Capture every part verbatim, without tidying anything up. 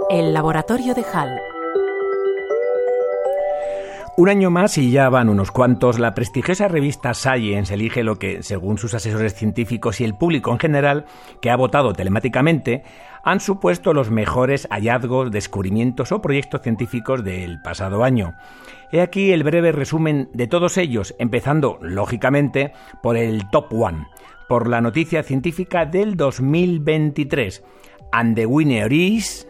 El laboratorio de Hall. Un año más y ya van unos cuantos, la prestigiosa revista Science elige lo que, según sus asesores científicos y el público en general, que ha votado telemáticamente, han supuesto los mejores hallazgos, descubrimientos o proyectos científicos del pasado año. He aquí el breve resumen de todos ellos, empezando, lógicamente, por el Top One, por la noticia científica del dos mil veintitrés. And the winner is...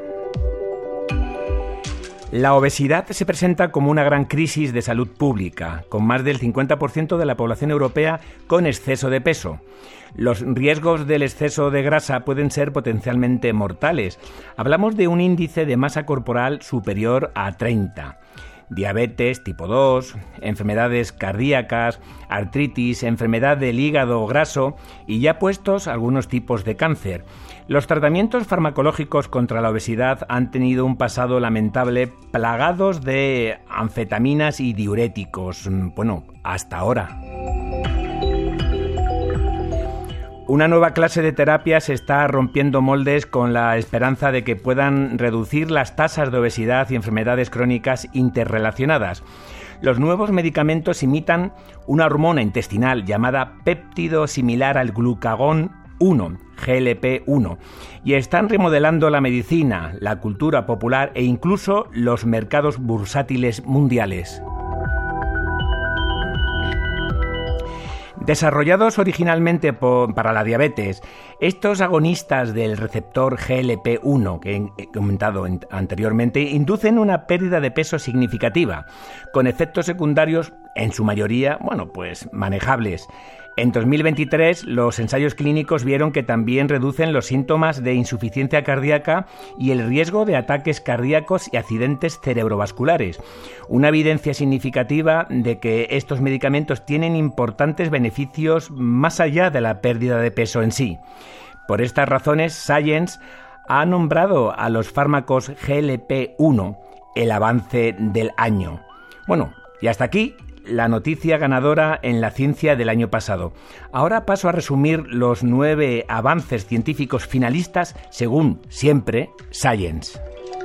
La obesidad se presenta como una gran crisis de salud pública, con más del cincuenta por ciento de la población europea con exceso de peso. Los riesgos del exceso de grasa pueden ser potencialmente mortales. Hablamos de un índice de masa corporal superior a treinta. Diabetes tipo dos, enfermedades cardíacas, artritis, enfermedad del hígado graso y ya puestos algunos tipos de cáncer. Los tratamientos farmacológicos contra la obesidad han tenido un pasado lamentable, plagados de anfetaminas y diuréticos. Bueno, hasta ahora. Una nueva clase de terapias está rompiendo moldes con la esperanza de que puedan reducir las tasas de obesidad y enfermedades crónicas interrelacionadas. Los nuevos medicamentos imitan una hormona intestinal llamada péptido similar al glucagón uno, G L P uno, y están remodelando la medicina, la cultura popular e incluso los mercados bursátiles mundiales. Desarrollados originalmente por, para la diabetes, estos agonistas del receptor G L P uno, que he comentado anteriormente, inducen una pérdida de peso significativa, con efectos secundarios, en su mayoría, bueno, pues manejables. En dos mil veintitrés, los ensayos clínicos vieron que también reducen los síntomas de insuficiencia cardíaca y el riesgo de ataques cardíacos y accidentes cerebrovasculares. Una evidencia significativa de que estos medicamentos tienen importantes beneficios más allá de la pérdida de peso en sí. Por estas razones, Science ha nombrado a los fármacos G L P uno el avance del año. Bueno, y hasta aquí la noticia ganadora en la ciencia del año pasado. Ahora paso a resumir los nueve avances científicos finalistas según, siempre, Science.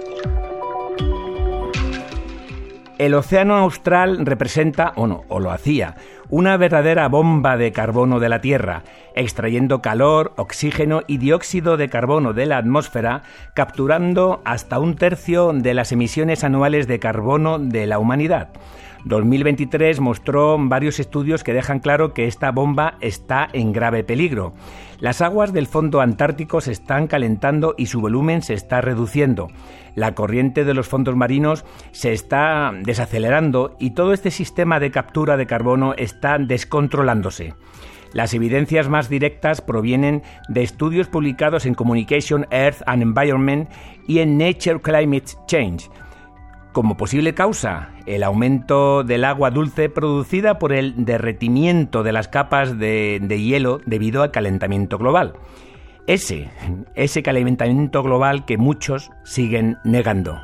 El océano austral representa, o no, o lo hacía, una verdadera bomba de carbono de la Tierra, extrayendo calor, oxígeno y dióxido de carbono de la atmósfera, capturando hasta un tercio de las emisiones anuales de carbono de la humanidad. dos mil veintitrés mostró varios estudios que dejan claro que esta bomba está en grave peligro. Las aguas del fondo antártico se están calentando y su volumen se está reduciendo. La corriente de los fondos marinos se está desacelerando y todo este sistema de captura de carbono está descontrolándose. Las evidencias más directas provienen de estudios publicados en Communication, Earth and Environment y en Nature Climate Change. Como posible causa, el aumento del agua dulce producida por el derretimiento de las capas de, de hielo debido al calentamiento global. Ese, ese calentamiento global que muchos siguen negando.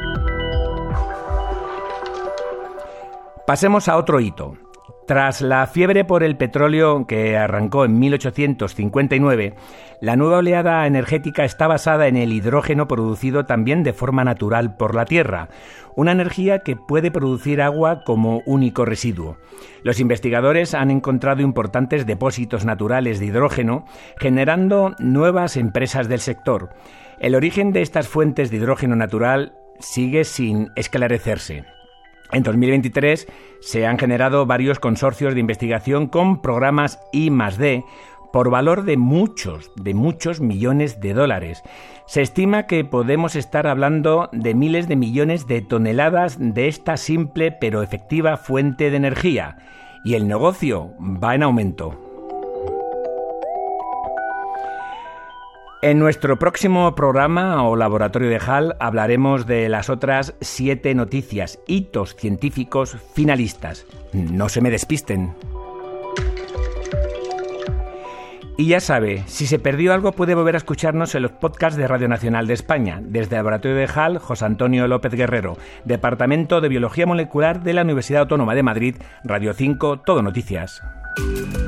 Pasemos a otro hito. Tras la fiebre por el petróleo que arrancó en mil ochocientos cincuenta y nueve, la nueva oleada energética está basada en el hidrógeno producido también de forma natural por la Tierra, una energía que puede producir agua como único residuo. Los investigadores han encontrado importantes depósitos naturales de hidrógeno, generando nuevas empresas del sector. El origen de estas fuentes de hidrógeno natural sigue sin esclarecerse. En dos mil veintitrés se han generado varios consorcios de investigación con programas I más D por valor de muchos, de muchos millones de dólares. Se estima que podemos estar hablando de miles de millones de toneladas de esta simple pero efectiva fuente de energía. Y el negocio va en aumento. En nuestro próximo programa o laboratorio de Hall hablaremos de las otras siete noticias, hitos científicos finalistas. No se me despisten. Y ya sabe, si se perdió algo puede volver a escucharnos en los podcasts de Radio Nacional de España. Desde el laboratorio de Hall, José Antonio López Guerrero, Departamento de Biología Molecular de la Universidad Autónoma de Madrid, Radio cinco, Todo Noticias.